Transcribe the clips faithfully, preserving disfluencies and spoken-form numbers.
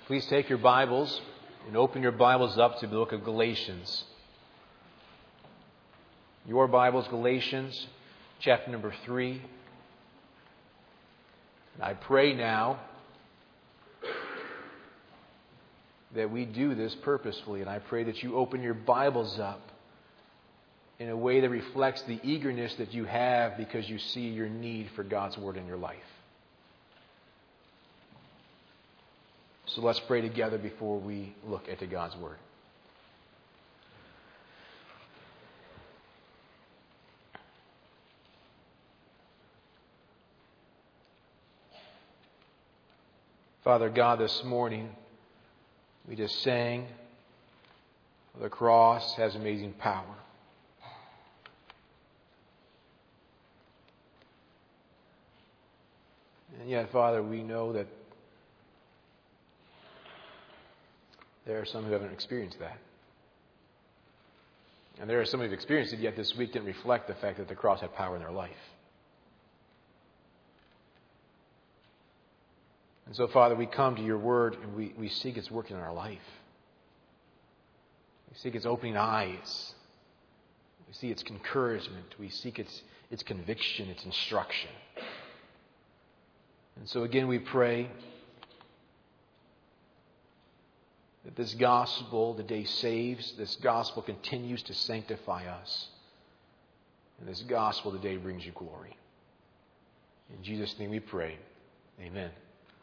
Please take your Bibles and open your Bibles up to the book of Galatians. Your Bibles, Galatians, chapter number three. And I pray now that we do this purposefully, and I pray that you open your Bibles up in a way that reflects the eagerness that you have because you see your need for God's Word in your life. So let's pray together before we look at God's Word. Father God, this morning we just sang, the cross has amazing power. And yet, Father, we know that there are some who haven't experienced that. And there are some who have experienced it, yet this week didn't reflect the fact that the cross had power in their life. And so, Father, we come to your word and we, we seek its work in our life. We seek its opening eyes. We see its encouragement. We seek its, its conviction, its instruction. And so again, we pray that this gospel today saves. This gospel continues to sanctify us. And this gospel today brings you glory. In Jesus' name we pray. Amen.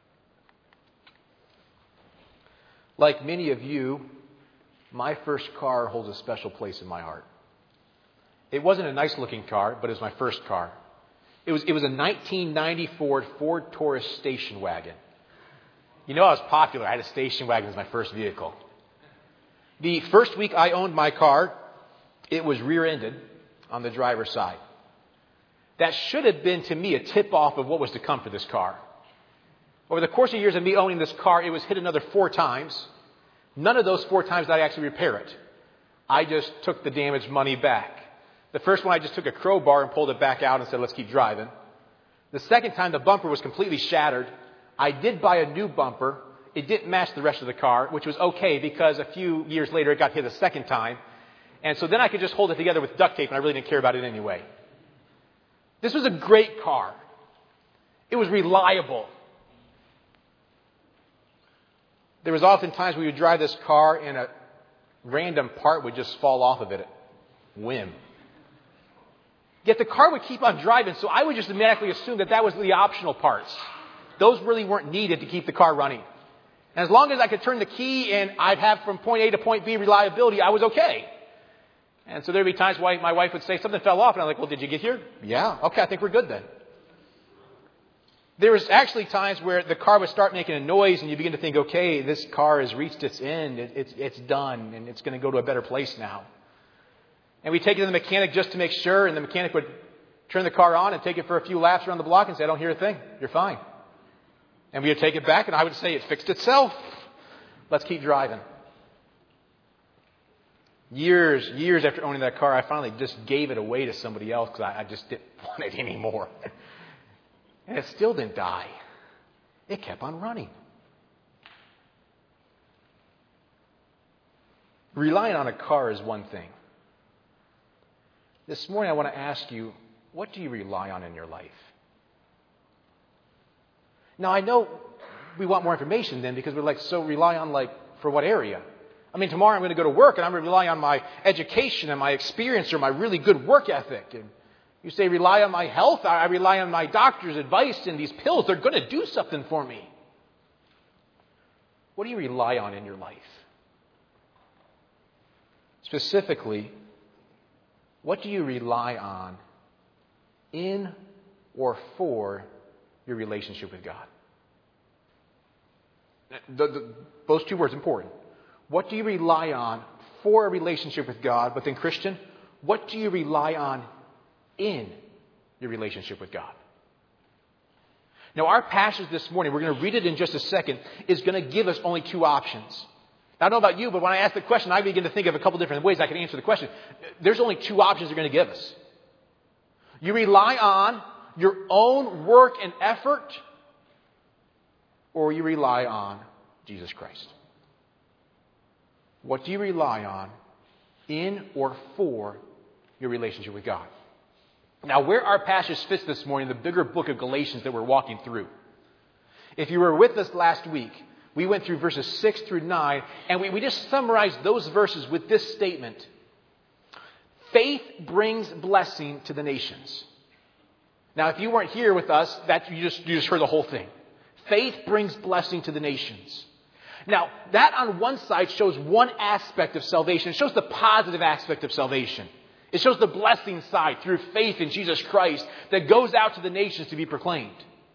Like many of you, my first car holds a special place in my heart. It wasn't a nice looking car, but it was my first car. It was, it was a nineteen ninety-four Ford Taurus station wagon. You know I was popular. I had a station wagon as my first vehicle. The first week I owned my car, it was rear-ended on the driver's side. That should have been, to me, a tip-off of what was to come for this car. Over the course of years of me owning this car, it was hit another four times. None of those four times did I actually repair it. I just took the damaged money back. The first one, I just took a crowbar and pulled it back out and said, let's keep driving. The second time, the bumper was completely shattered. I did buy a new bumper. It didn't match the rest of the car, which was okay because a few years later it got hit a second time. And so then I could just hold it together with duct tape and I really didn't care about it anyway. This was a great car. It was reliable. There was often times we would drive this car and a random part would just fall off of it at whim. Yet the car would keep on driving, so I would just automatically assume that that was the optional parts. Those really weren't needed to keep the car running. And as long as I could turn the key and I'd have from point A to point B reliability, I was okay. And so there'd be times why my wife would say something fell off, and I'm like, well, did you get here? Yeah. Okay, I think we're good then. There was actually times where the car would start making a noise and you begin to think, okay, this car has reached its end. It, it's, it's done and it's going to go to a better place now. And we take it to the mechanic just to make sure, and the mechanic would turn the car on and take it for a few laps around the block and say, I don't hear a thing. You're fine. And we would take it back and I would say, it fixed itself. Let's keep driving. Years, years after owning that car, I finally just gave it away to somebody else because I, I just didn't want it anymore. And it still didn't die. It kept on running. Relying on a car is one thing. This morning I want to ask you, what do you rely on in your life? Now I know we want more information then because we're like, so rely on like, for what area? I mean, tomorrow I'm going to go to work and I'm going to rely on my education and my experience or my really good work ethic. And you say, rely on my health. I rely on my doctor's advice and these pills. They're going to do something for me. What do you rely on in your life? Specifically, what do you rely on in or for your relationship with God? The, the, those two words are important. What do you rely on for a relationship with God? But then, Christian, what do you rely on in your relationship with God? Now, our passage this morning, we're going to read it in just a second, is going to give us only two options. Now, I don't know about you, but when I ask the question, I begin to think of a couple different ways I can answer the question. There's only two options they're going to give us. You rely on your own work and effort, or you rely on Jesus Christ. What do you rely on in or for your relationship with God? Now, where our passage fits this morning, the bigger book of Galatians that we're walking through. If you were with us last week, we went through verses six through nine, and we, we just summarized those verses with this statement. Faith brings blessing to the nations. Now, if you weren't here with us, that you just, you just heard the whole thing. Faith brings blessing to the nations. Now, that on one side shows one aspect of salvation. It shows the positive aspect of salvation. It shows the blessing side through faith in Jesus Christ that goes out to the nations to be proclaimed.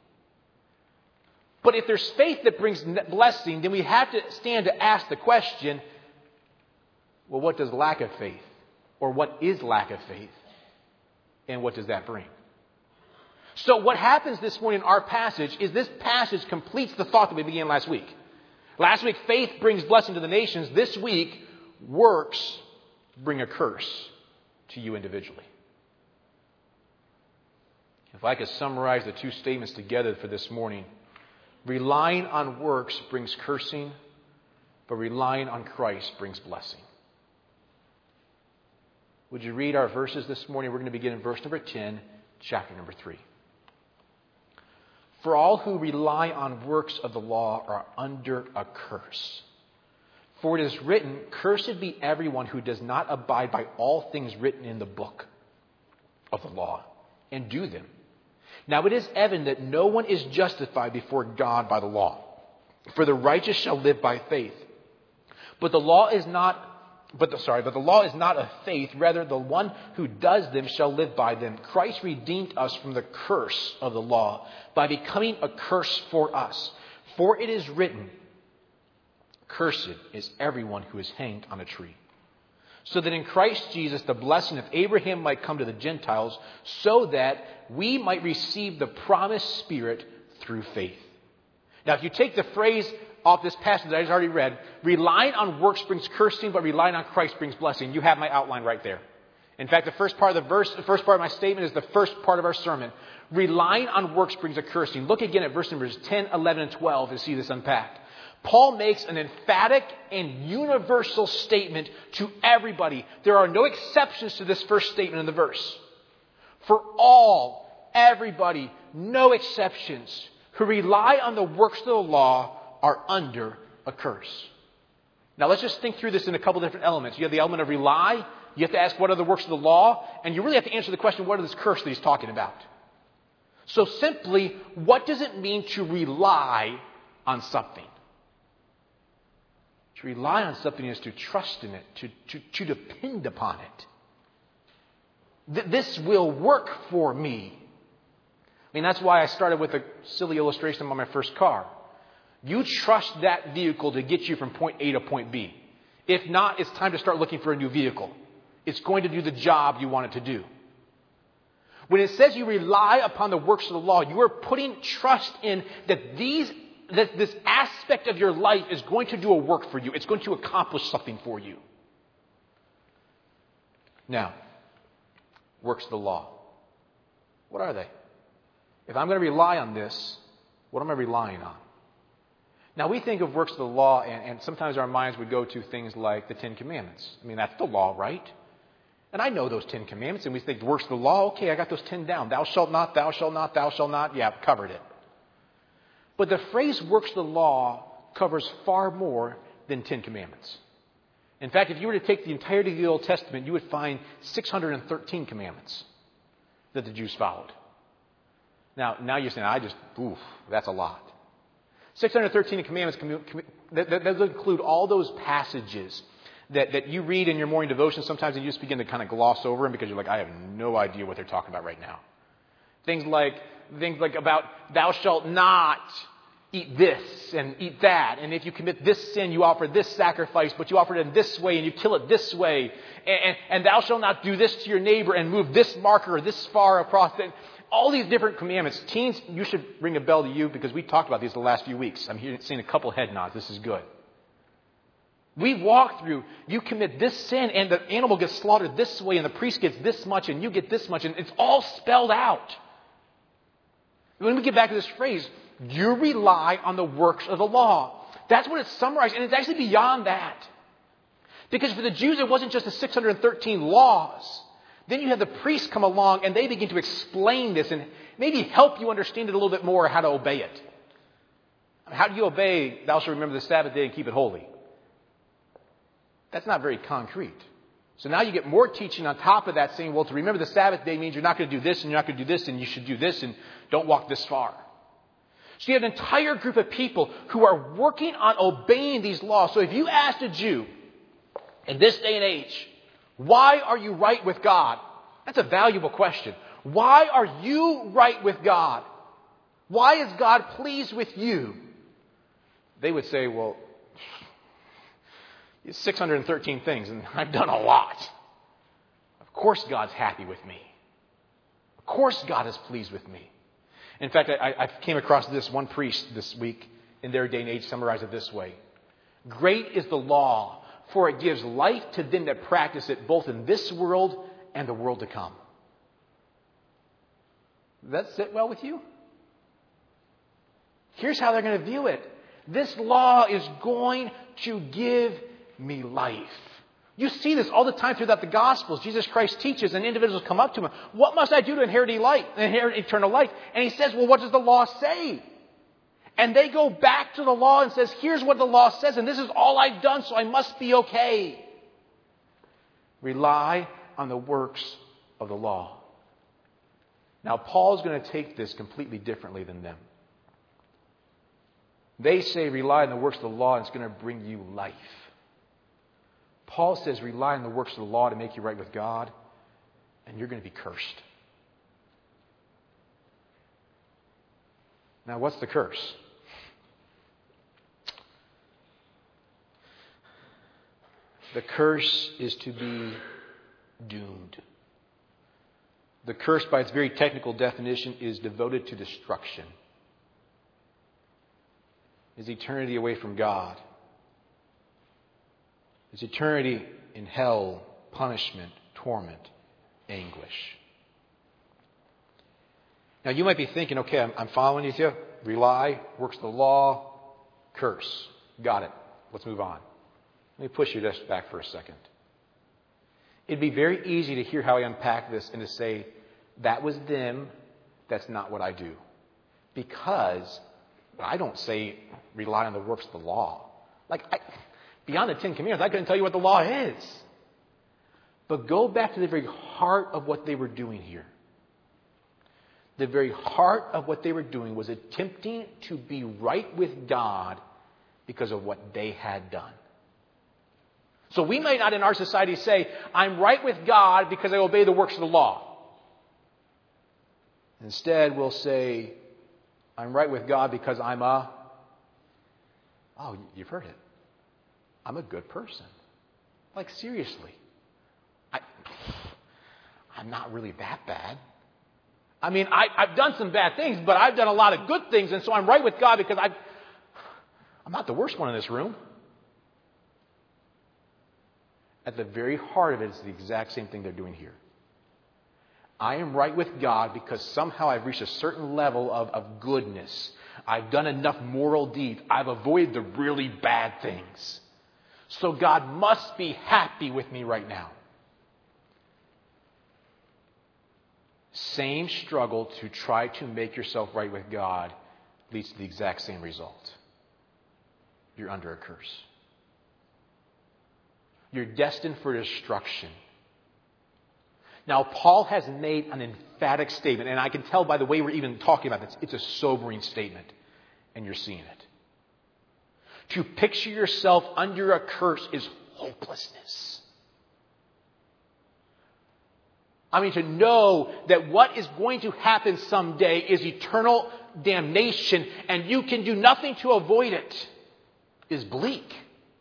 But if there's faith that brings blessing, then we have to stand to ask the question, well, what does lack of faith? Or what is lack of faith? And what does that bring? So what happens this morning in our passage is this passage completes the thought that we began last week. Last week, faith brings blessing to the nations. This week, works bring a curse to you individually. If I could summarize the two statements together for this morning, relying on works brings cursing, but relying on Christ brings blessing. Would you read our verses this morning? We're going to begin in verse number ten, chapter number three. For all who rely on works of the law are under a curse. For it is written, cursed be everyone who does not abide by all things written in the book of the law and do them. Now it is evident that no one is justified before God by the law. For the righteous shall live by faith. But the law is not But the, sorry, but the law is not of faith. Rather, the one who does them shall live by them. Christ redeemed us from the curse of the law by becoming a curse for us. For it is written, cursed is everyone who is hanged on a tree. So that in Christ Jesus the blessing of Abraham might come to the Gentiles, so that we might receive the promised Spirit through faith. Now, if you take the phrase off this passage that I just already read, relying on works brings cursing, but relying on Christ brings blessing. You have my outline right there. In fact, the first part of the verse, the first part of my statement is the first part of our sermon. Relying on works brings a cursing. Look again at verse numbers ten, eleven, and twelve to see this unpacked. Paul makes an emphatic and universal statement to everybody. There are no exceptions to this first statement in the verse. For all, everybody, no exceptions, who rely on the works of the law are under a curse. Now let's just think through this in a couple different elements. You have the element of rely. You have to ask what are the works of the law. And you really have to answer the question, what is this curse that he's talking about? So simply, what does it mean to rely on something? To rely on something is to trust in it, to, to, to depend upon it. Th- this will work for me. I mean, that's why I started with a silly illustration on my first car. You trust that vehicle to get you from point A to point B. If not, it's time to start looking for a new vehicle. It's going to do the job you want it to do. When it says you rely upon the works of the law, you are putting trust in that these that this aspect of your life is going to do a work for you. It's going to accomplish something for you. Now, works of the law. What are they? If I'm going to rely on this, what am I relying on? Now, we think of works of the law, and, and sometimes our minds would go to things like the Ten Commandments. I mean, that's the law, right? And I know those Ten Commandments, and we think the works of the law, okay, I got those ten down. Thou shalt not, thou shalt not, thou shalt not. Yeah, I've covered it. But the phrase works of the law covers far more than Ten Commandments. In fact, if you were to take the entirety of the Old Testament, you would find six hundred thirteen commandments that the Jews followed. Now, now you're saying, I just, oof, that's a lot. six hundred thirteen commandments, that, that, that include all those passages that, that you read in your morning devotion sometimes and you just begin to kind of gloss over them because you're like, I have no idea what they're talking about right now. Things like, things like about thou shalt not eat this and eat that. And if you commit this sin, you offer this sacrifice, but you offer it in this way and you kill it this way. And, and, and thou shalt not do this to your neighbor and move this marker this far across it. All these different commandments. Teens, you should ring a bell to you because we talked about these the last few weeks. I'm hearing, seeing a couple head nods. This is good. We walk through, you commit this sin and the animal gets slaughtered this way and the priest gets this much and you get this much. And it's all spelled out. When we get back to this phrase, you rely on the works of the law. That's what it's summarized. And it's actually beyond that. Because for the Jews, it wasn't just the six hundred thirteen laws. Then you have the priests come along and they begin to explain this and maybe help you understand it a little bit more how to obey it. How do you obey, thou shalt remember the Sabbath day and keep it holy? That's not very concrete. So now you get more teaching on top of that saying, well, to remember the Sabbath day means you're not going to do this and you're not going to do this and you should do this and don't walk this far. So you have an entire group of people who are working on obeying these laws. So if you asked a Jew in this day and age, why are you right with God? That's a valuable question. Why are you right with God? Why is God pleased with you? They would say, well, it's six hundred thirteen things and I've done a lot. Of course God's happy with me. Of course God is pleased with me. In fact, I, I came across this one priest this week in their day and age summarized it this way. Great is the law, for it gives life to them that practice it both in this world and the world to come. Does that sit well with you? Here's how they're going to view it. This law is going to give me life. You see this all the time throughout the Gospels. Jesus Christ teaches and individuals come up to him. What must I do to inherit life, inherit eternal life? And he says, well, what does the law say? And they go back to the law and says, here's what the law says, and this is all I've done, so I must be okay. Rely on the works of the law. Now, Paul's going to take this completely differently than them. They say rely on the works of the law and it's going to bring you life. Paul says rely on the works of the law to make you right with God, and you're going to be cursed. Now, what's the curse? The curse is to be doomed. The curse, by its very technical definition, is devoted to destruction. Is eternity away from God. Is eternity in hell, punishment, torment, anguish. Now you might be thinking, okay, I'm, I'm following you. Rely, works of the law, curse. Got it. Let's move on. Let me push you just back for a second. It'd be very easy to hear how I unpack this and to say, that was them, that's not what I do. Because I don't say rely on the works of the law. Like, I, beyond the Ten Commandments, I couldn't tell you what the law is. But go back to the very heart of what they were doing here. The very heart of what they were doing was attempting to be right with God because of what they had done. So we may not in our society say, I'm right with God because I obey the works of the law. Instead, we'll say, I'm right with God because I'm a... Oh, you've heard it. I'm a good person. Like, seriously. I, I'm not really that bad. I mean, I, I've done some bad things, but I've done a lot of good things, and so I'm right with God because I, I'm not the worst one in this room. At the very heart of it is the exact same thing they're doing here. I am right with God because somehow I've reached a certain level of, of goodness. I've done enough moral deeds. I've avoided the really bad things. So God must be happy with me right now. Same struggle to try to make yourself right with God leads to the exact same result. You're under a curse. You're destined for destruction. Now, Paul has made an emphatic statement, and I can tell by the way we're even talking about this, it's a sobering statement, and you're seeing it. To picture yourself under a curse is hopelessness. I mean, to know that what is going to happen someday is eternal damnation, and you can do nothing to avoid it, is bleak.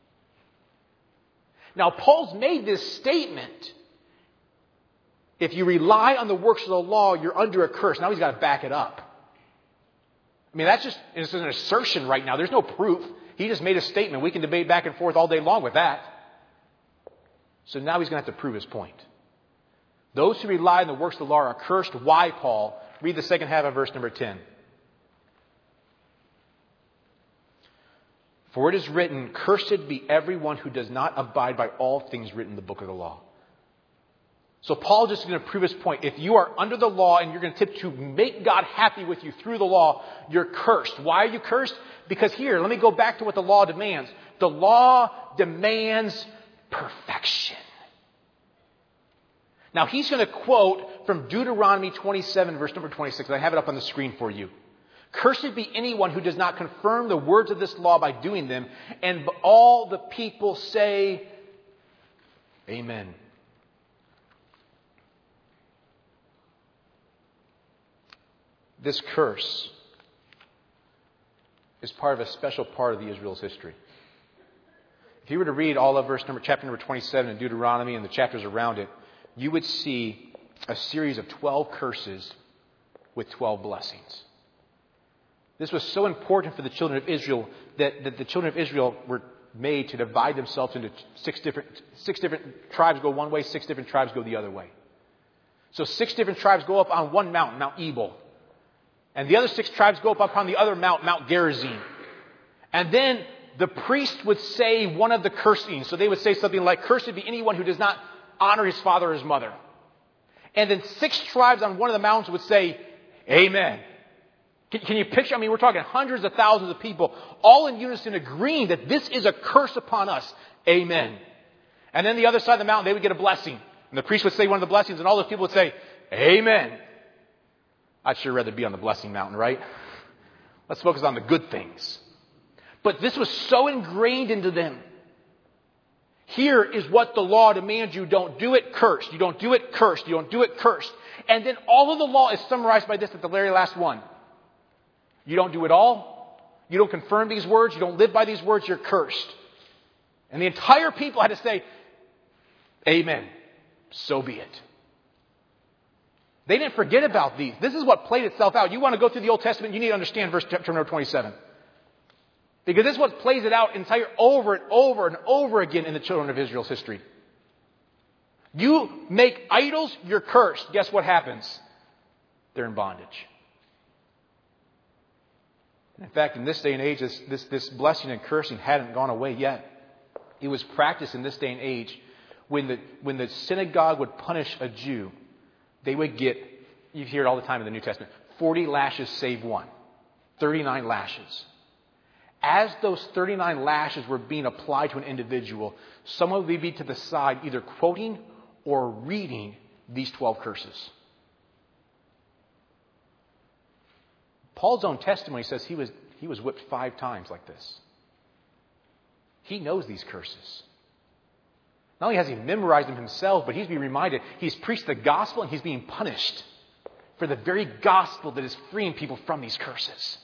Now, Paul's made this statement. If you rely on the works of the law, you're under a curse. Now he's got to back it up. I mean, that's just it's an assertion right now. There's no proof. He just made a statement. We can debate back and forth all day long with that. So now he's going to have to prove his point. Those who rely on the works of the law are cursed. Why, Paul? Read the second half of verse number ten. For it is written, cursed be everyone who does not abide by all things written in the book of the law. So Paul just is going to prove his point. If you are under the law and you're going to tip to make God happy with you through the law, you're cursed. Why are you cursed? Because here, let me go back to what the law demands. The law demands perfection. Now he's going to quote from Deuteronomy twenty-seven, verse number twenty-six. I have it up on the screen for you. Cursed be anyone who does not confirm the words of this law by doing them. And all the people say, Amen. This curse is part of a special part of the Israel's history. If you were to read all of verse number, chapter number twenty-seven in Deuteronomy and the chapters around it, you would see a series of twelve curses with twelve blessings. This was so important for the children of Israel that, that the children of Israel were made to divide themselves into six different, six different tribes go one way, six different tribes go the other way. So six different tribes go up on one mountain, Mount Ebal. And the other six tribes go up upon the other mount, Mount Gerizim. And then the priest would say one of the cursings. So they would say something like, cursed be anyone who does not honor his father or his mother. And then six tribes on one of the mountains would say, Amen. Can, can you picture? I mean, we're talking hundreds of thousands of people all in unison agreeing that this is a curse upon us. Amen. And then the other side of the mountain, they would get a blessing. And the priest would say one of the blessings and all those people would say, Amen. I'd sure rather be on the blessing mountain, right? Let's focus on the good things. But this was so ingrained into them. Here is what the law demands. You don't do it, cursed. You don't do it, cursed. You don't do it, cursed. And then all of the law is summarized by this at the very last one. You don't do it all. You don't confirm these words. You don't live by these words. You're cursed. And the entire people had to say, Amen. So be it. They didn't forget about these. This is what played itself out. You want to go through the Old Testament, you need to understand verse chapter number twenty-seven. Because this is what plays it out entire over and over and over again in the children of Israel's history. You make idols, you're cursed. Guess what happens? They're in bondage. In fact, in this day and age, this, this, this blessing and cursing hadn't gone away yet. It was practiced in this day and age when the, when the synagogue would punish a Jew. They would get, you hear it all the time in the New Testament, forty lashes save one. thirty-nine lashes. As those thirty-nine lashes were being applied to an individual, someone would be to the side either quoting or reading these twelve curses. Paul's own testimony says he was, he was whipped five times like this. He knows these curses. Not only has he memorized them himself, but he's being reminded he's preached the gospel and he's being punished for the very gospel that is freeing people from these curses.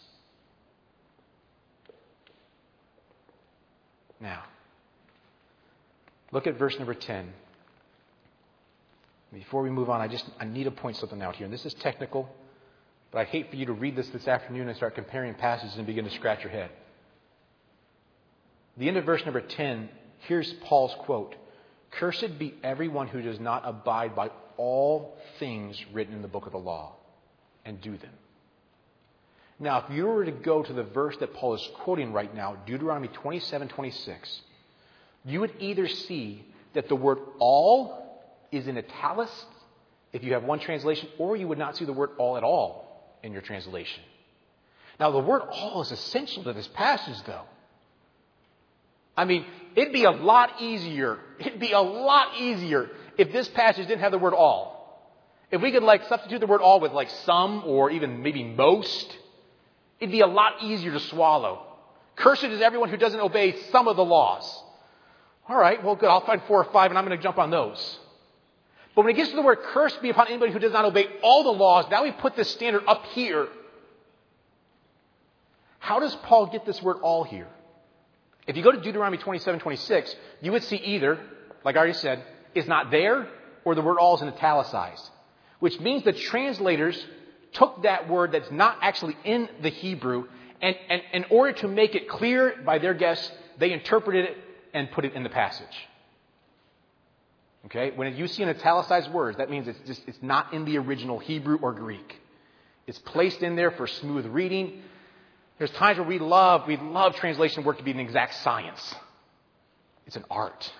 Now, look at verse number ten. Before we move on, I just I need to point something out here. And this is technical, but I hate for you to read this this afternoon and start comparing passages and begin to scratch your head. The end of verse number ten, here's Paul's quote. Cursed be everyone who does not abide by all things written in the book of the law and do them. Now, if you were to go to the verse that Paul is quoting right now, Deuteronomy twenty-seven twenty-six, you would either see that the word all is in italics if you have one translation, or you would not see the word all at all in your translation. Now, the word all is essential to this passage, though. I mean, it'd be a lot easier, it'd be a lot easier if this passage didn't have the word all. If we could like substitute the word all with like some or even maybe most, it'd be a lot easier to swallow. Cursed is everyone who doesn't obey some of the laws. All right, well, good. I'll find four or five and I'm going to jump on those. But when it gets to the word cursed be upon anybody who does not obey all the laws, now we put this standard up here. How does Paul get this word all here? If you go to Deuteronomy twenty-seven twenty-six, you would see either, like I already said, is not there, or the word all is in italicized. Which means the translators took that word that's not actually in the Hebrew, and, and in order to make it clear by their guess, they interpreted it and put it in the passage. Okay? When you see an italicized word, that means it's just it's not in the original Hebrew or Greek. It's placed in there for smooth reading. There's times where we love, we love translation work to be an exact science. It's an art.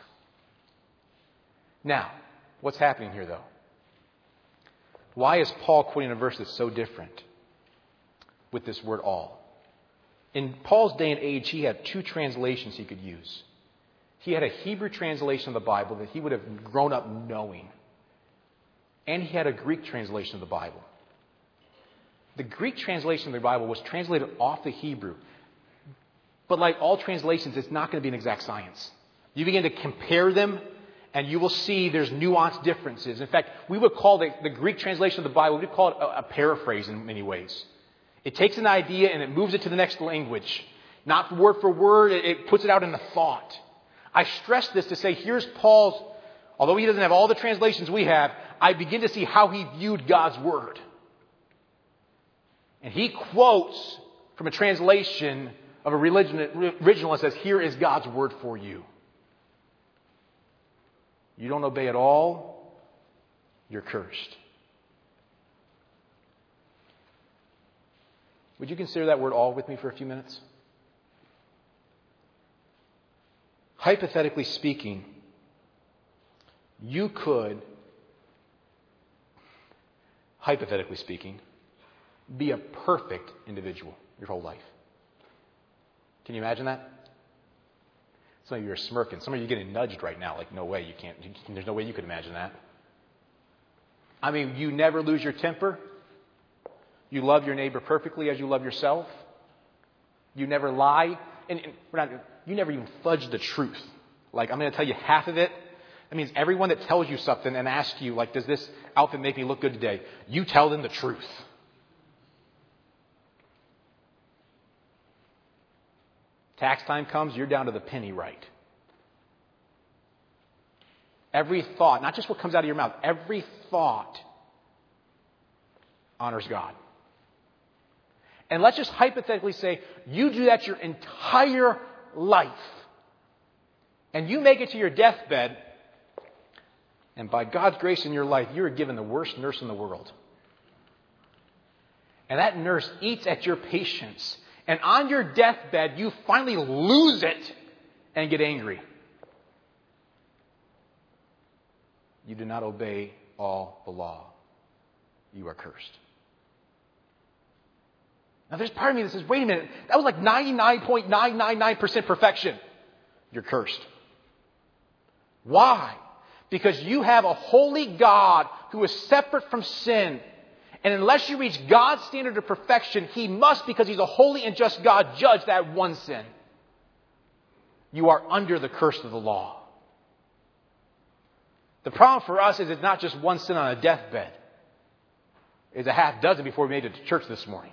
Now, what's happening here though? Why is Paul quoting a verse that's so different with this word all? In Paul's day and age, he had two translations he could use. He had a Hebrew translation of the Bible that he would have grown up knowing. And he had a Greek translation of the Bible. The Greek translation of the Bible was translated off the Hebrew. But like all translations, it's not going to be an exact science. You begin to compare them, and you will see there's nuanced differences. In fact, we would call the, the Greek translation of the Bible, we would call it a, a paraphrase in many ways. It takes an idea and it moves it to the next language. Not word for word, it, it puts it out in a thought. I stress this to say, here's Paul's, although he doesn't have all the translations we have, I begin to see how he viewed God's Word. And he quotes from a translation of a religion, original that says, here is God's Word for you. You don't obey at all, you're cursed. Would you consider that word all with me for a few minutes? Hypothetically speaking, you could, hypothetically speaking, be a perfect individual your whole life. Can you imagine that? Some of you are smirking. Some of you are getting nudged right now. Like, no way, you can't. There's no way you could imagine that. I mean, you never lose your temper. You love your neighbor perfectly as you love yourself. You never lie. And, and we're not, you never even fudge the truth. Like, I'm going to tell you half of it. That means everyone that tells you something and asks you, like, does this outfit make me look good today? You tell them the truth. Tax time comes, you're down to the penny right. Every thought, not just what comes out of your mouth, every thought honors God. And let's just hypothetically say you do that your entire life. And you make it to your deathbed, and by God's grace in your life, you're given the worst nurse in the world. And that nurse eats at your patience. And on your deathbed, you finally lose it and get angry. You do not obey all the law. You are cursed. Now there's part of me that says, wait a minute, that was like ninety-nine point nine nine nine percent perfection. You're cursed. Why? Because you have a holy God who is separate from sin. And unless you reach God's standard of perfection, He must, because He's a holy and just God, judge that one sin. You are under the curse of the law. The problem for us is it's not just one sin on a deathbed. It's a half dozen before we made it to church this morning.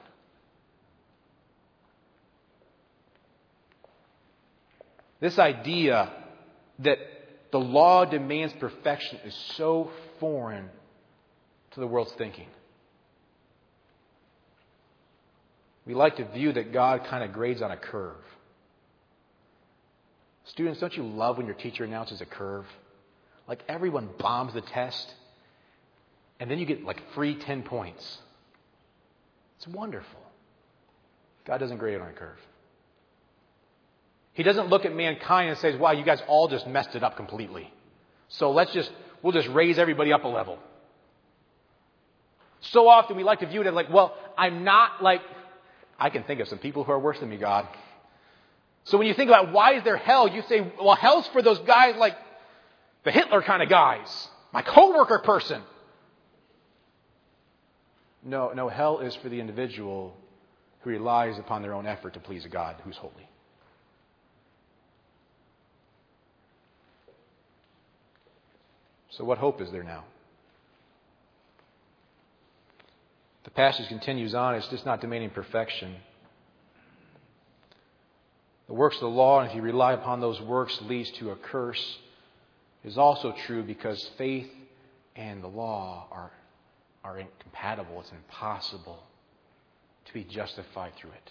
This idea that the law demands perfection is so foreign to the world's thinking. We like to view that God kind of grades on a curve. Students, don't you love when your teacher announces a curve? Like everyone bombs the test, and then you get like free ten points. It's wonderful. God doesn't grade on a curve. He doesn't look at mankind and says, wow, you guys all just messed it up completely. So let's just, we'll just raise everybody up a level. So often we like to view it as like, well, I'm not like, I can think of some people who are worse than me, God. So when you think about why is there hell, you say, well, hell's for those guys like the Hitler kind of guys, my coworker person. No, no, hell is for the individual who relies upon their own effort to please a God who's holy. So what hope is there now? The passage continues on. It's just not demanding perfection. The works of the law, and if you rely upon those works, leads to a curse, is also true because faith and the law are, are incompatible. It's impossible to be justified through it.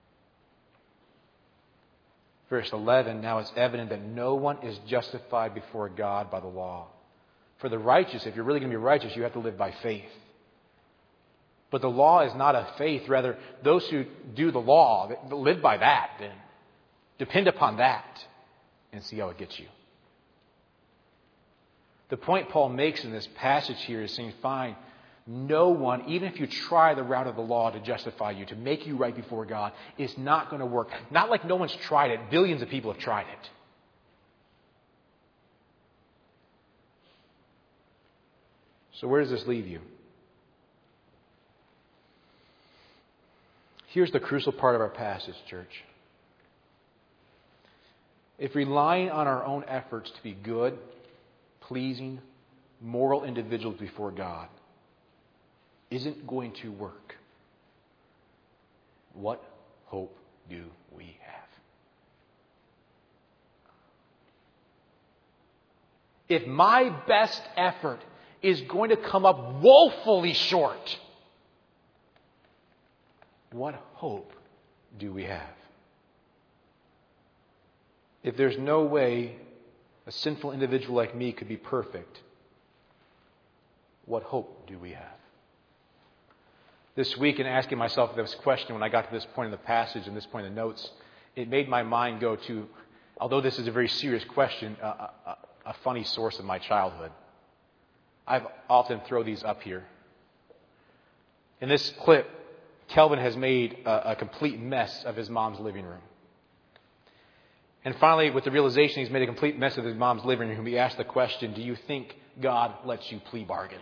Verse eleven, now it's evident that no one is justified before God by the law. For the righteous, if you're really going to be righteous, you have to live by faith. But the law is not a faith. Rather, those who do the law, live by that, then depend upon that and see how it gets you. The point Paul makes in this passage here is saying, fine, no one, even if you try the route of the law to justify you, to make you right before God, is not going to work. Not like no one's tried it. Billions of people have tried it. So where does this leave you? Here's the crucial part of our passage, church. If relying on our own efforts to be good, pleasing, moral individuals before God isn't going to work, what hope do we have? If my best effort is going to come up woefully short, what hope do we have? If there's no way a sinful individual like me could be perfect, what hope do we have? This week, in asking myself this question, when I got to this point in the passage and this point in the notes, it made my mind go to, although this is a very serious question, a, a, a funny source of my childhood. I've often throw these up here. In this clip, Kelvin has made a, a complete mess of his mom's living room. And finally, with the realization he's made a complete mess of his mom's living room, he asked the question, do you think God lets you plea bargain?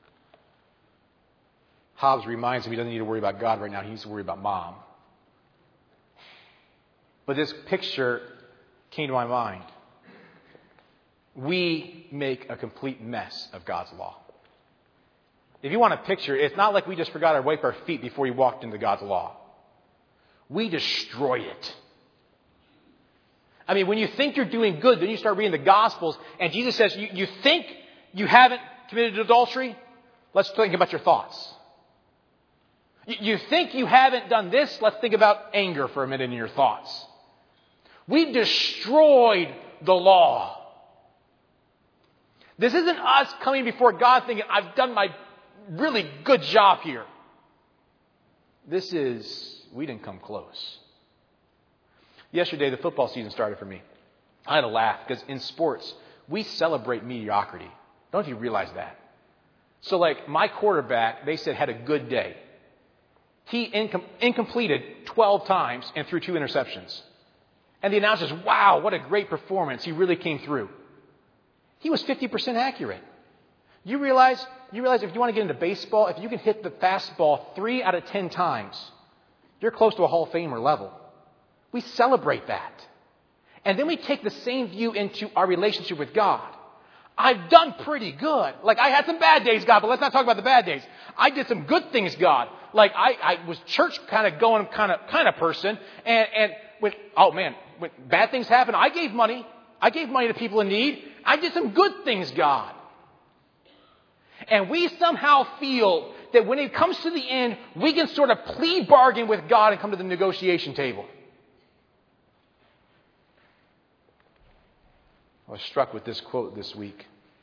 Hobbes reminds him he doesn't need to worry about God right now. He needs to worry about Mom. But this picture came to my mind. We make a complete mess of God's law. If you want a picture, it's not like we just forgot to wipe our feet before we walked into God's law. We destroy it. I mean, when you think you're doing good, then you start reading the Gospels, and Jesus says, you, you think you haven't committed adultery? Let's think about your thoughts. You, you think you haven't done this? Let's think about anger for a minute in your thoughts. We destroyed the law. This isn't us coming before God thinking, I've done my really good job here. This is, we didn't come close. Yesterday, the football season started for me. I had a laugh because in sports, we celebrate mediocrity. Don't know if you realize that. So like my quarterback, they said, had a good day. He incom- incompleted twelve times and threw two interceptions. And the announcers, wow, what a great performance. He really came through. He was fifty percent accurate. You realize, you realize if you want to get into baseball, if you can hit the fastball three out of ten times, you're close to a Hall of Famer level. We celebrate that. And then we take the same view into our relationship with God. I've done pretty good. Like, I had some bad days, God, but let's not talk about the bad days. I did some good things, God. Like, I, I was church kind of going kind of kind of person. And, and when, oh, man, when bad things happen, I gave money. I gave money to people in need. I did some good things, God. And we somehow feel that when it comes to the end, we can sort of plea bargain with God and come to the negotiation table. I was struck with this quote this week.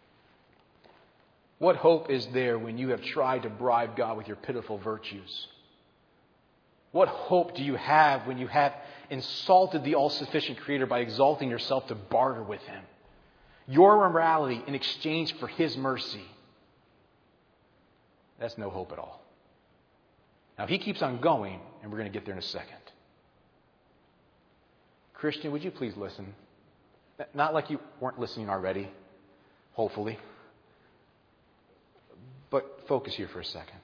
What hope is there when you have tried to bribe God with your pitiful virtues? What hope do you have when you have insulted the all-sufficient Creator by exalting yourself to barter with Him? Your morality in exchange for His mercy. That's no hope at all. Now, He keeps on going, and we're going to get there in a second. Christian, would you please listen? Not like you weren't listening already, hopefully. But focus here for a second.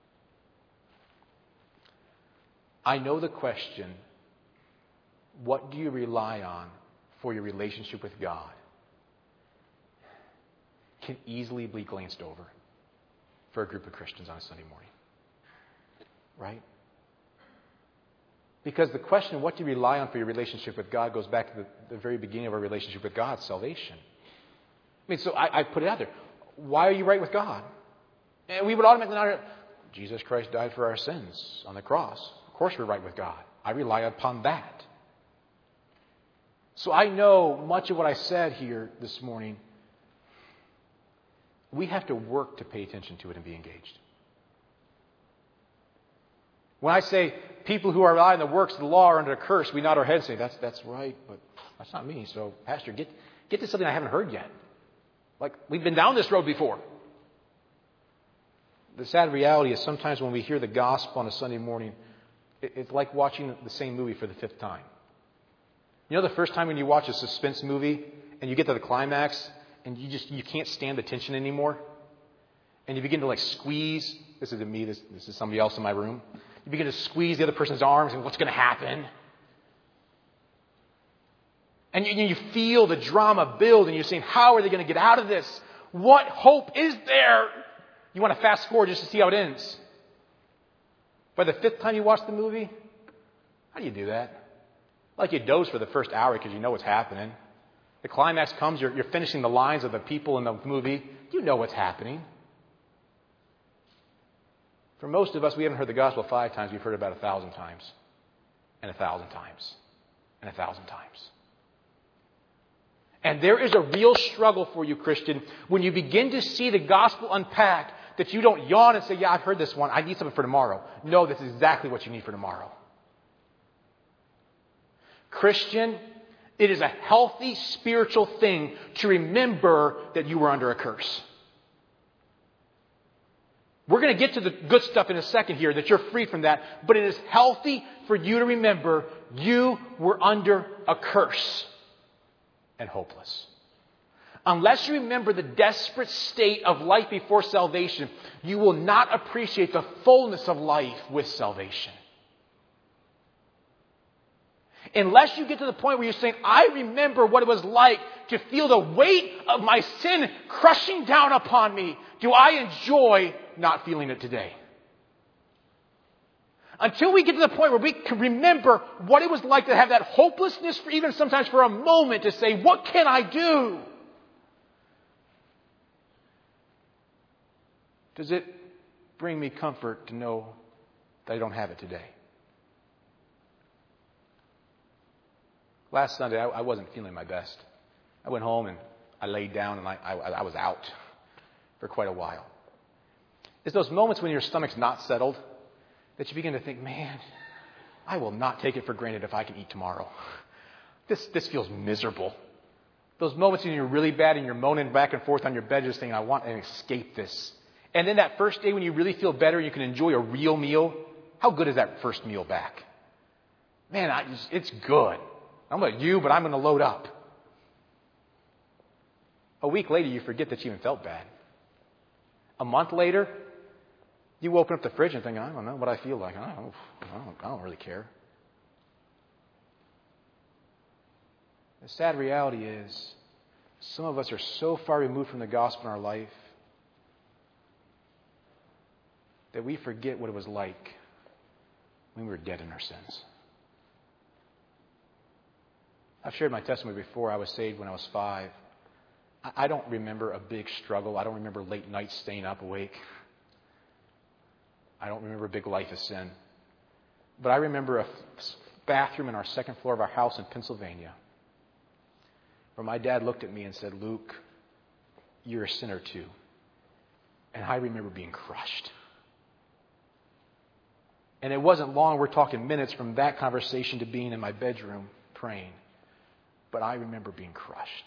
I know the question, what do you rely on for your relationship with God, can easily be glanced over for a group of Christians on a Sunday morning. Right? Because the question, what do you rely on for your relationship with God, goes back to the, the very beginning of our relationship with God, salvation. I mean, so I, I put it out there. Why are you right with God? And we would automatically not, Jesus Christ died for our sins on the cross. Of course we're right with God. I rely upon that. So I know much of what I said here this morning, we have to work to pay attention to it and be engaged. When I say people who are relying on the works of the law are under a curse, we nod our heads and say, that's, that's right, but that's not me. So, Pastor, get, get to something I haven't heard yet. Like, we've been down this road before. The sad reality is sometimes when we hear the gospel on a Sunday morning, it, it's like watching the same movie for the fifth time. You know the first time when you watch a suspense movie and you get to the climax and you just you can't stand the tension anymore? And you begin to like squeeze. This isn't me, this, this is somebody else in my room. You begin to squeeze the other person's arms and what's going to happen? And you, you feel the drama build and you're saying, how are they going to get out of this? What hope is there? You want to fast forward just to see how it ends. By the fifth time you watch the movie, how do you do that? Like you doze for the first hour because you know what's happening. The climax comes, you're, you're finishing the lines of the people in the movie. You know what's happening. For most of us, we haven't heard the gospel five times. We've heard it about a thousand times. And a thousand times. And a thousand times. And there is a real struggle for you, Christian, when you begin to see the gospel unpacked, that you don't yawn and say, yeah, I've heard this one. I need something for tomorrow. No, this is exactly what you need for tomorrow. Christian, it is a healthy spiritual thing to remember that you were under a curse. We're going to get to the good stuff in a second here, that you're free from that. But it is healthy for you to remember you were under a curse and hopeless. Unless you remember the desperate state of life before salvation, you will not appreciate the fullness of life with salvation. Unless you get to the point where you're saying, I remember what it was like to feel the weight of my sin crushing down upon me, do I enjoy not feeling it today? Until we get to the point where we can remember what it was like to have that hopelessness, for even sometimes for a moment, to say, what can I do? Does it bring me comfort to know that I don't have it today? Last Sunday, I, I wasn't feeling my best. I went home and I laid down and I, I, I was out for quite a while. It's those moments when your stomach's not settled that you begin to think, man, I will not take it for granted if I can eat tomorrow. This, this feels miserable. Those moments when you're really bad and you're moaning back and forth on your bed just saying, I want to escape this. And then that first day when you really feel better, you can enjoy a real meal. How good is that first meal back? Man, I just, it's good. I don't know about you, but I'm going to load up. A week later, you forget that you even felt bad. A month later, you open up the fridge and think, I don't know what I feel like. I don't, I don't, I don't really care. The sad reality is, some of us are so far removed from the gospel in our life that we forget what it was like when we were dead in our sins. I've shared my testimony before. I was saved when I was five. I don't remember a big struggle. I don't remember late nights staying up awake. I don't remember a big life of sin. But I remember a bathroom in our second floor of our house in Pennsylvania where my dad looked at me and said, Luke, you're a sinner too. And I remember being crushed. And it wasn't long, we're talking minutes, from that conversation to being in my bedroom praying. But I remember being crushed.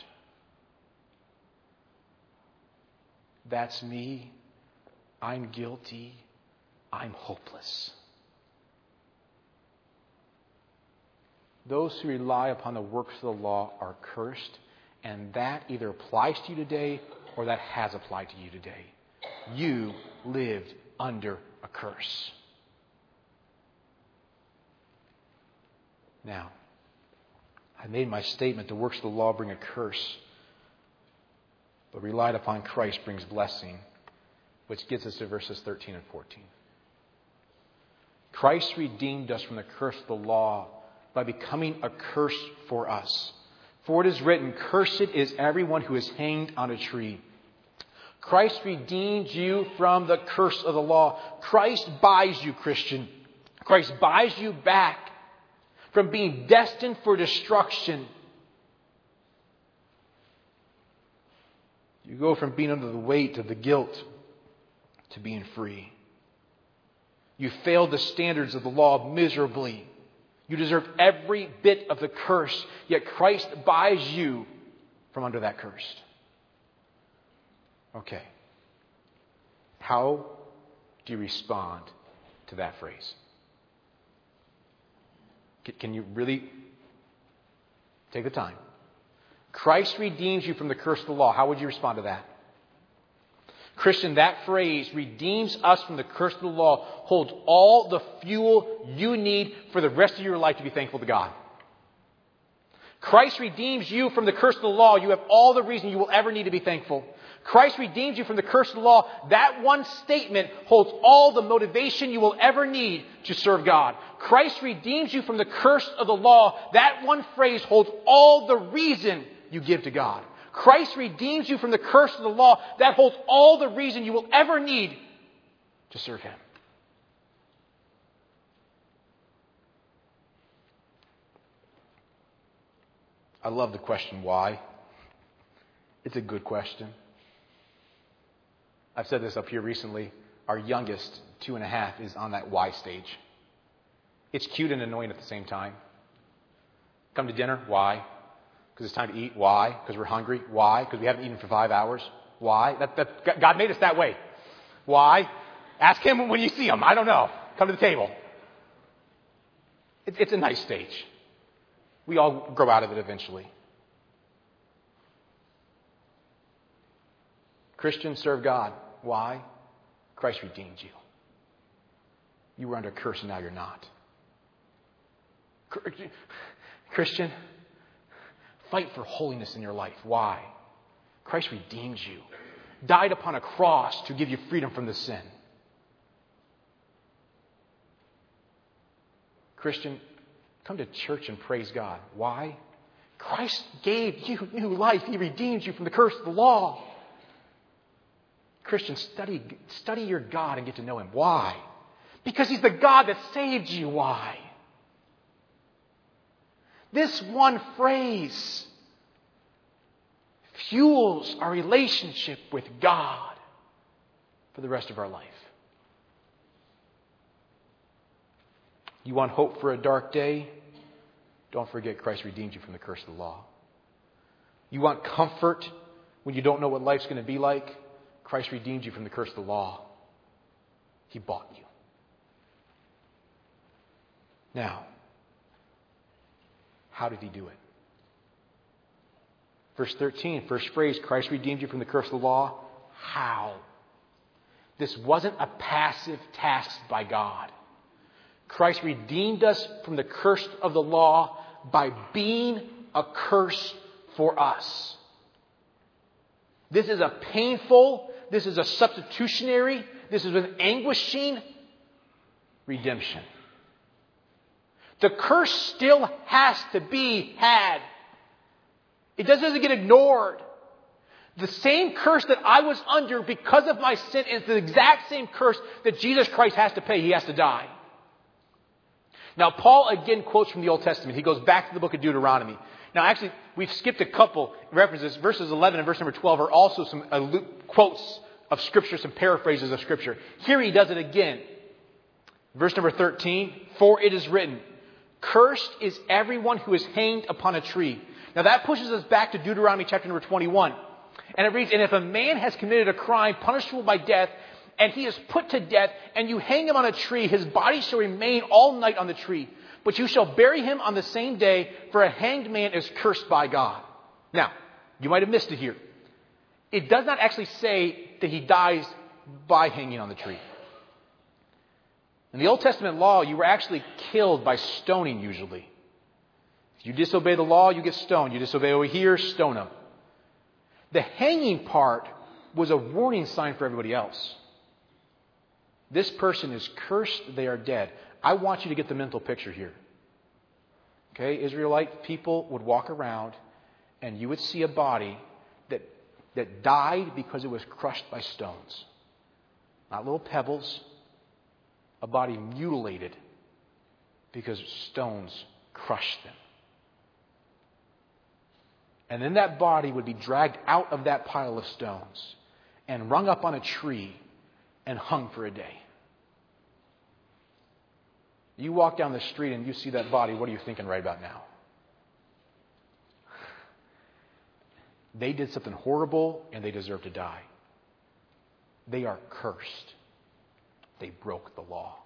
That's me. I'm guilty. I'm hopeless. Those who rely upon the works of the law are cursed, and that either applies to you today or that has applied to you today. You lived under a curse. Now, I made my statement, the works of the law bring a curse, but relied upon Christ brings blessing, which gets us to verses thirteen and fourteen. Christ redeemed us from the curse of the law by becoming a curse for us. For it is written, cursed is everyone who is hanged on a tree. Christ redeemed you from the curse of the law. Christ buys you, Christian. Christ buys you back from being destined for destruction. You go from being under the weight of the guilt to being free. You failed the standards of the law miserably. You deserve every bit of the curse, yet Christ buys you from under that curse. Okay. How do you respond to that phrase? Can you really take the time? Christ redeems you from the curse of the law. How would you respond to that? Christian, that phrase, redeems us from the curse of the law, holds all the fuel you need for the rest of your life to be thankful to God. Christ redeems you from the curse of the law. You have all the reason you will ever need to be thankful. Christ redeems you from the curse of the law. That one statement holds all the motivation you will ever need to serve God. Christ redeems you from the curse of the law. That one phrase holds all the reason you give to God. Christ redeems you from the curse of the law. That holds all the reason you will ever need to serve Him. I love the question, why? It's a good question. I've said this up here recently. Our youngest, two and a half, is on that why stage. It's cute and annoying at the same time. Come to dinner, why? Because it's time to eat. Why? Because we're hungry. Why? Because we haven't eaten for five hours. Why? That, that, God made us that way. Why? Ask Him when you see Him. I don't know. Come to the table. It, it's a nice stage. We all grow out of it eventually. Christians, serve God. Why? Christ redeemed you. You were under curse and now you're not. Christian, fight for holiness in your life. Why? Christ redeemed you. Died upon a cross to give you freedom from the sin. Christian, come to church and praise God. Why? Christ gave you new life. He redeemed you from the curse of the law. Christian, study, study your God and get to know Him. Why? Because He's the God that saved you. Why? This one phrase fuels our relationship with God for the rest of our life. You want hope for a dark day? Don't forget Christ redeemed you from the curse of the law. You want comfort when you don't know what life's going to be like? Christ redeemed you from the curse of the law. He bought you. Now, how did He do it? Verse thirteen, first phrase, Christ redeemed you from the curse of the law. How? This wasn't a passive task by God. Christ redeemed us from the curse of the law by being a curse for us. This is a painful, this is a substitutionary, this is an anguishing redemption. The curse still has to be had. It doesn't get ignored. The same curse that I was under because of my sin is the exact same curse that Jesus Christ has to pay. He has to die. Now, Paul again quotes from the Old Testament. He goes back to the book of Deuteronomy. Now, actually, we've skipped a couple references. Verses eleven and verse number twelve are also some uh, quotes of Scripture, some paraphrases of Scripture. Here he does it again. Verse number thirteen, for it is written, cursed is everyone who is hanged upon a tree. Now, that pushes us back to Deuteronomy chapter number twenty-one. And it reads, and if a man has committed a crime punishable by death, and he is put to death, and you hang him on a tree, his body shall remain all night on the tree. But you shall bury him on the same day, for a hanged man is cursed by God. Now, you might have missed it here. It does not actually say that he dies by hanging on the tree. In the Old Testament law, you were actually killed by stoning usually. If you disobey the law, you get stoned. You disobey over here, stone them. The hanging part was a warning sign for everybody else. This person is cursed, they are dead. I want you to get the mental picture here. Okay, Israelite people would walk around and you would see a body that, that died because it was crushed by stones. Not little pebbles. A body mutilated because stones crushed them. And then that body would be dragged out of that pile of stones and rung up on a tree and hung for a day. You walk down the street and you see that body, what are you thinking right about now? They did something horrible and they deserve to die. They are cursed. They broke the law.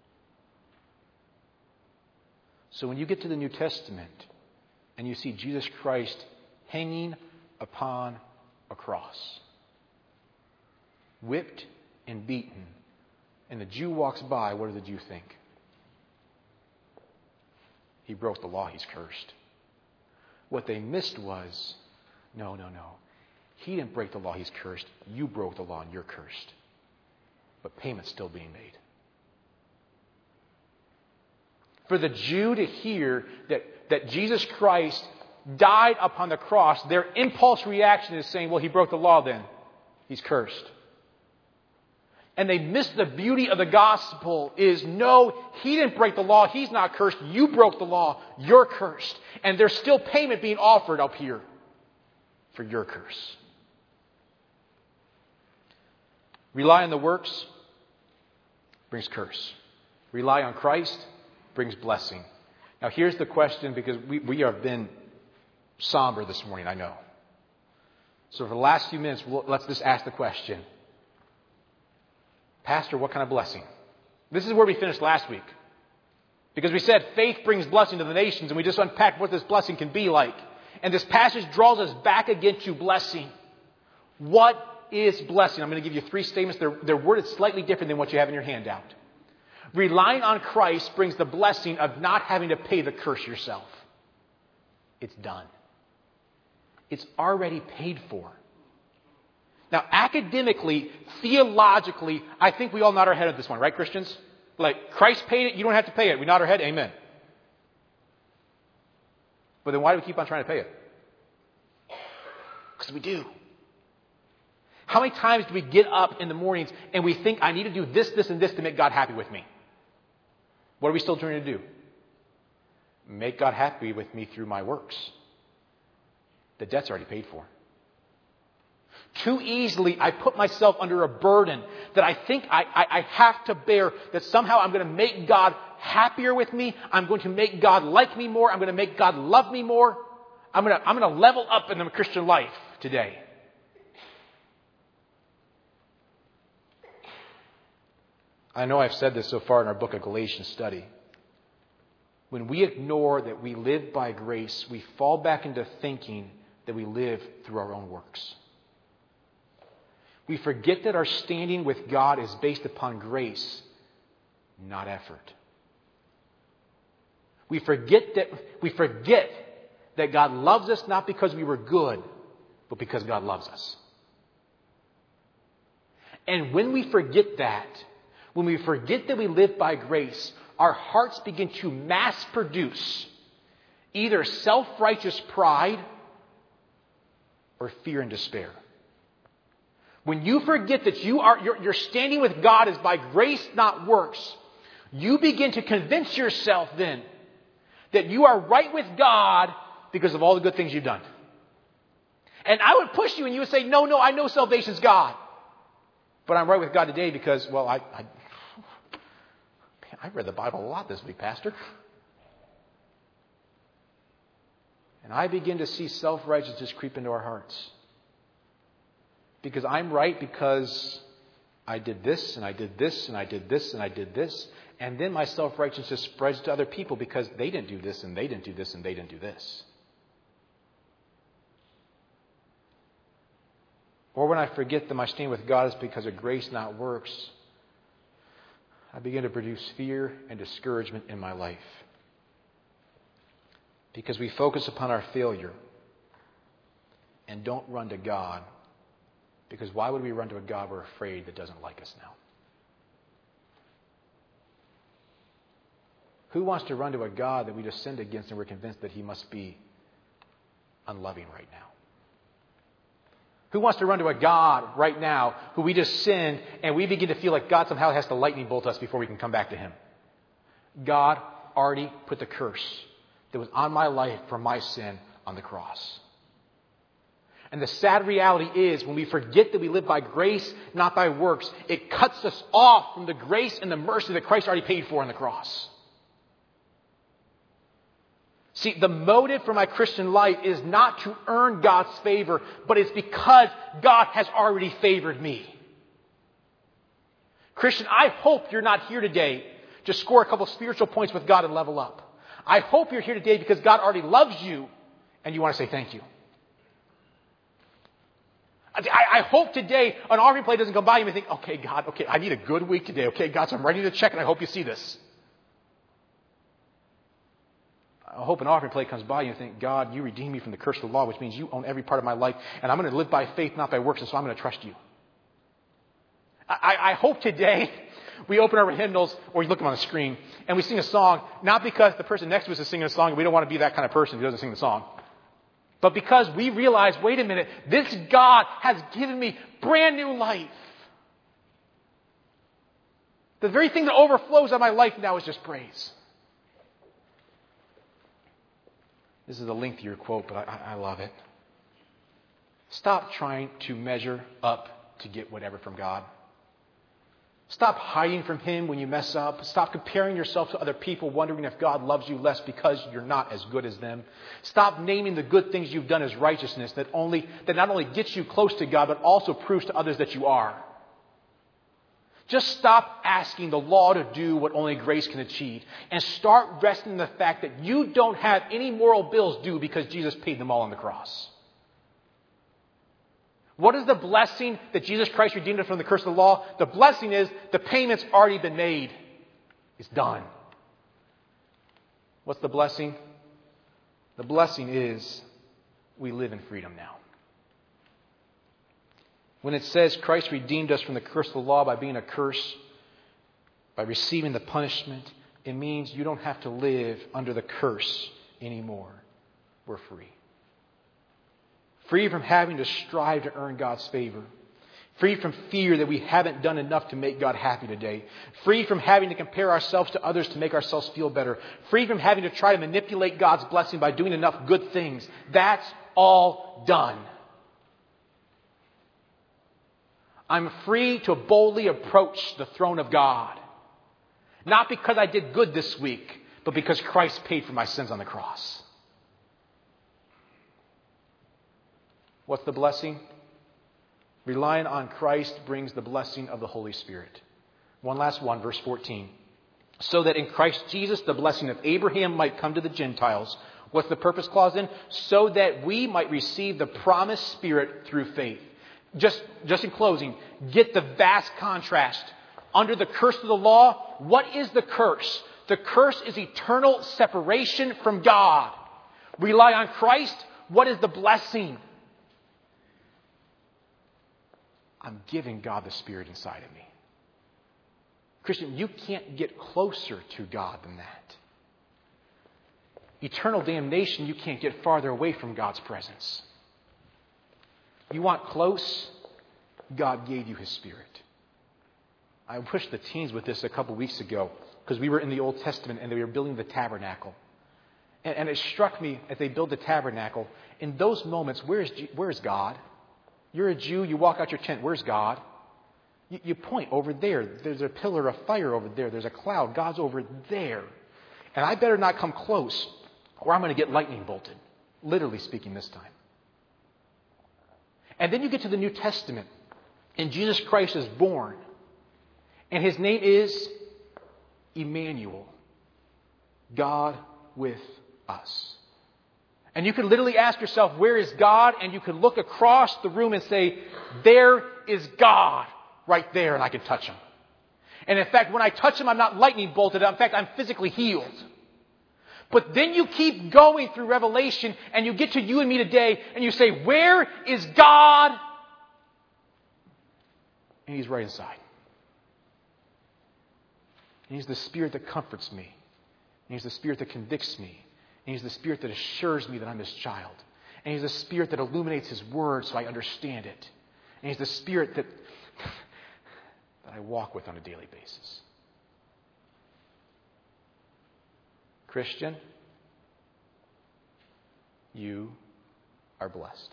So when you get to the New Testament and you see Jesus Christ hanging upon a cross, whipped and beaten, and the Jew walks by, what does the Jew think? He broke the law, he's cursed. What they missed was, no, no, no. He didn't break the law, he's cursed. You broke the law and you're cursed. But payment's still being made. For the Jew to hear that, that Jesus Christ died upon the cross, their impulse reaction is saying, well, he broke the law then. He's cursed. And they miss the beauty of the gospel is, no, he didn't break the law. He's not cursed. You broke the law. You're cursed. And there's still payment being offered up here for your curse. Rely on the works brings curse. Rely on Christ brings blessing. Now here's the question, because we, we have been somber this morning, I know. So for the last few minutes, let's just ask the question. Pastor, what kind of blessing? This is where we finished last week. Because we said faith brings blessing to the nations, and we just unpacked what this blessing can be like. And this passage draws us back again to blessing. What is blessing? I'm going to give you three statements. They're, they're worded slightly different than what you have in your handout. Relying on Christ brings the blessing of not having to pay the curse yourself. It's done. It's already paid for. Now, academically, theologically, I think we all nod our head at this one, right, Christians? Like, Christ paid it, you don't have to pay it. We nod our head, amen. But then why do we keep on trying to pay it? Because we do. How many times do we get up in the mornings and we think, I need to do this, this, and this to make God happy with me? What are we still trying to do? Make God happy with me through my works. The debt's already paid for. Too easily, I put myself under a burden that I think I, I, I have to bear, that somehow I'm going to make God happier with me. I'm going to make God like me more. I'm going to make God love me more. I'm going to, I'm going to level up in the Christian life today. I know I've said this so far in our book of Galatians study. When we ignore that we live by grace, we fall back into thinking that we live through our own works. We forget that our standing with God is based upon grace, not effort. We forget that we forget that God loves us not because we were good, but because God loves us. And when we forget that, when we forget that we live by grace, our hearts begin to mass produce either self-righteous pride or fear and despair. When you forget that you are your, your standing with God is by grace, not works, you begin to convince yourself then that you are right with God because of all the good things you've done. And I would push you and you would say, no, no, I know salvation's God. But I'm right with God today because, well, I, I, man, I read the Bible a lot this week, Pastor. And I begin to see self-righteousness creep into our hearts. Because I'm right because I did this and I did this and I did this and I did this. And then my self-righteousness spreads to other people because they didn't do this and they didn't do this and they didn't do this. Or when I forget that my stand with God is because of grace, not works, I begin to produce fear and discouragement in my life. Because we focus upon our failure and don't run to God. Because why would we run to a God we're afraid that doesn't like us now? Who wants to run to a God that we just sinned against and we're convinced that he must be unloving right now? Who wants to run to a God right now who we just sinned and we begin to feel like God somehow has to lightning bolt us before we can come back to him? God already put the curse that was on my life for my sin on the cross. And the sad reality is when we forget that we live by grace, not by works, it cuts us off from the grace and the mercy that Christ already paid for on the cross. See, the motive for my Christian life is not to earn God's favor, but it's because God has already favored me. Christian, I hope you're not here today to score a couple spiritual points with God and level up. I hope you're here today because God already loves you and you want to say thank you. I, I hope today an offering plate doesn't come by you and think, okay, God, okay, I need a good week today. Okay, God, so I'm writing the check and I hope you see this. I hope an offering plate comes by you and think, God, you redeemed me from the curse of the law, which means you own every part of my life, and I'm going to live by faith, not by works, and so I'm going to trust you. I, I hope today we open our hymnals, or you look them on the screen, and we sing a song, not because the person next to us is singing a song, and we don't want to be that kind of person who doesn't sing the song, but because we realize, wait a minute, this God has given me brand new life. The very thing that overflows on my life now is just praise. This is a lengthier quote, but I, I love it. Stop trying to measure up to get whatever from God. Stop hiding from Him when you mess up. Stop comparing yourself to other people, wondering if God loves you less because you're not as good as them. Stop naming the good things you've done as righteousness that only that not only gets you close to God, but also proves to others that you are. Just stop asking the law to do what only grace can achieve, and start resting in the fact that you don't have any moral bills due because Jesus paid them all on the cross. What is the blessing that Jesus Christ redeemed us from the curse of the law? The blessing is the payment's already been made. It's done. What's the blessing? The blessing is we live in freedom now. When it says Christ redeemed us from the curse of the law by being a curse, by receiving the punishment, it means you don't have to live under the curse anymore. We're free. Free from having to strive to earn God's favor. Free from fear that we haven't done enough to make God happy today. Free from having to compare ourselves to others to make ourselves feel better. Free from having to try to manipulate God's blessing by doing enough good things. That's all done. I'm free to boldly approach the throne of God. Not because I did good this week, but because Christ paid for my sins on the cross. What's the blessing? Relying on Christ brings the blessing of the Holy Spirit. One last one, verse fourteen. So that in Christ Jesus the blessing of Abraham might come to the Gentiles. What's the purpose clause in? So that we might receive the promised Spirit through faith. Just, just in closing, get the vast contrast. Under the curse of the law, what is the curse? The curse is eternal separation from God. Rely on Christ. What is the blessing? I'm giving God the Spirit inside of me. Christian, you can't get closer to God than that. Eternal damnation, you can't get farther away from God's presence. You want close? God gave you His Spirit. I pushed the teens with this a couple weeks ago because we were in the Old Testament and they were building the tabernacle. And, and it struck me as they build the tabernacle, in those moments, where is, where is God? You're a Jew, you walk out your tent, where's God? You, you point over there. There's a pillar of fire over there. There's a cloud. God's over there. And I better not come close or I'm going to get lightning bolted. Literally speaking this time. And then you get to the New Testament, and Jesus Christ is born, and His name is Emmanuel, God with us. And you could literally ask yourself, where is God? And you could look across the room and say, there is God right there, and I can touch Him. And in fact, when I touch Him, I'm not lightning bolted. In fact, I'm physically healed. But then you keep going through Revelation and you get to you and me today and you say, where is God? And He's right inside. And He's the Spirit that comforts me. And He's the Spirit that convicts me. And He's the Spirit that assures me that I'm His child. And He's the Spirit that illuminates His Word so I understand it. And He's the Spirit that, that I walk with on a daily basis. Christian, you are blessed.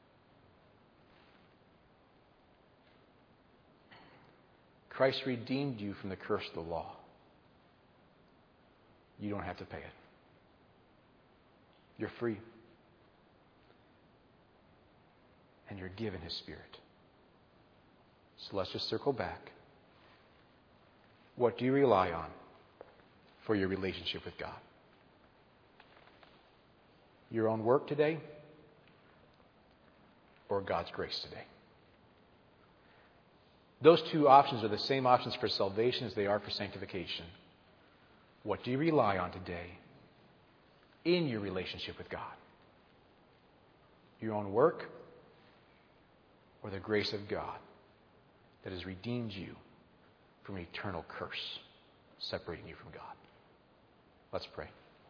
Christ redeemed you from the curse of the law. You don't have to pay it. You're free. And you're given His Spirit. So let's just circle back. What do you rely on for your relationship with God? Your own work today or God's grace today? Those two options are the same options for salvation as they are for sanctification. What do you rely on today in your relationship with God? Your own work or the grace of God that has redeemed you from an eternal curse separating you from God? Let's pray.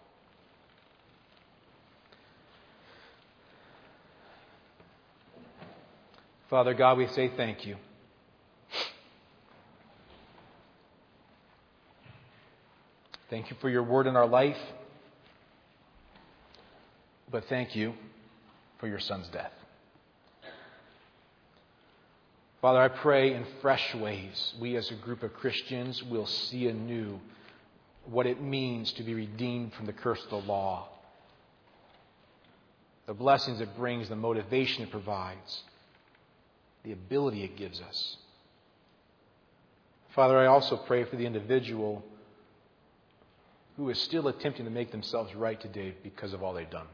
Father God, we say thank you. Thank you for your word in our life. But thank you for your Son's death. Father, I pray in fresh ways we as a group of Christians will see anew what it means to be redeemed from the curse of the law. The blessings it brings, the motivation it provides, the ability it gives us. Father, I also pray for the individual who is still attempting to make themselves right today because of all they've done.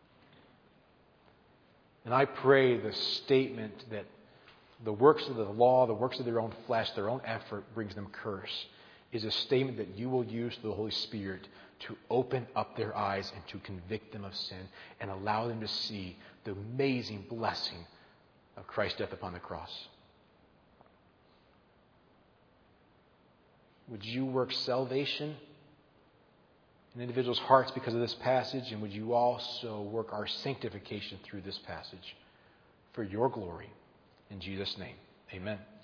And I pray the statement that the works of the law, the works of their own flesh, their own effort brings them curse, is a statement that you will use through the Holy Spirit to open up their eyes and to convict them of sin and allow them to see the amazing blessing of Christ's death upon the cross. Would you work salvation in individuals' hearts because of this passage, and would you also work our sanctification through this passage for your glory? In Jesus' name, amen.